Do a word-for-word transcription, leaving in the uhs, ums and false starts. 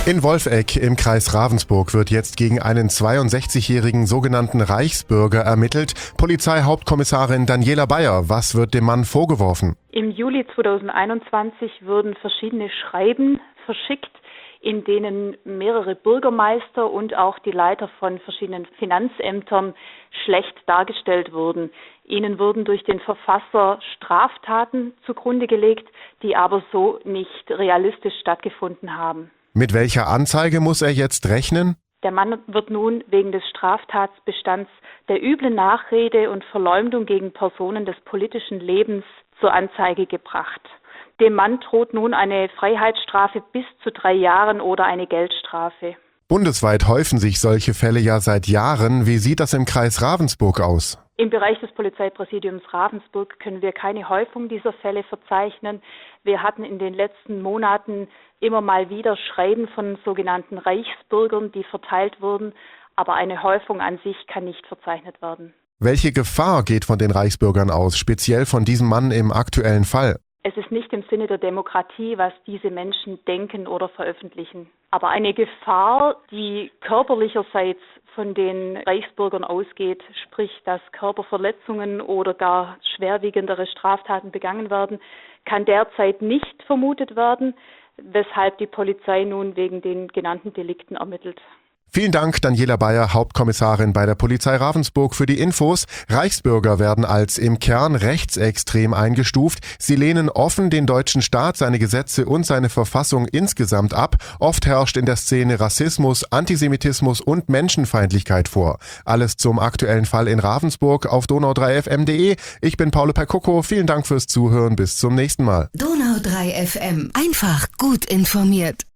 In Wolfegg im Kreis Ravensburg wird jetzt gegen einen zweiundsechzigjährigen sogenannten Reichsbürger ermittelt. Polizeihauptkommissarin Daniela Bayer, was wird dem Mann vorgeworfen? Im Juli zweitausendeinundzwanzig wurden verschiedene Schreiben verschickt, in denen mehrere Bürgermeister und auch die Leiter von verschiedenen Finanzämtern schlecht dargestellt wurden. Ihnen wurden durch den Verfasser Straftaten zugrunde gelegt, die aber so nicht realistisch stattgefunden haben. Mit welcher Anzeige muss er jetzt rechnen? Der Mann wird nun wegen des Straftatbestands der üblen Nachrede und Verleumdung gegen Personen des politischen Lebens zur Anzeige gebracht. Dem Mann droht nun eine Freiheitsstrafe bis zu drei Jahren oder eine Geldstrafe. Bundesweit häufen sich solche Fälle ja seit Jahren. Wie sieht das im Kreis Ravensburg aus? Im Bereich des Polizeipräsidiums Ravensburg können wir keine Häufung dieser Fälle verzeichnen. Wir hatten in den letzten Monaten immer mal wieder Schreiben von sogenannten Reichsbürgern, die verteilt wurden, aber eine Häufung an sich kann nicht verzeichnet werden. Welche Gefahr geht von den Reichsbürgern aus, speziell von diesem Mann im aktuellen Fall? Es ist nicht im Sinne der Demokratie, was diese Menschen denken oder veröffentlichen. Aber eine Gefahr, die körperlicherseits von den Reichsbürgern ausgeht, sprich, dass Körperverletzungen oder gar schwerwiegendere Straftaten begangen werden, kann derzeit nicht vermutet werden, weshalb die Polizei nun wegen den genannten Delikten ermittelt. Vielen Dank, Daniela Bayer, Hauptkommissarin bei der Polizei Ravensburg, für die Infos. Reichsbürger werden als im Kern rechtsextrem eingestuft. Sie lehnen offen den deutschen Staat, seine Gesetze und seine Verfassung insgesamt ab. Oft herrscht in der Szene Rassismus, Antisemitismus und Menschenfeindlichkeit vor. Alles zum aktuellen Fall in Ravensburg auf donau drei F M punkt de. Ich bin Paolo Percocco. Vielen Dank fürs Zuhören. Bis zum nächsten Mal. Donau drei F M. Einfach gut informiert.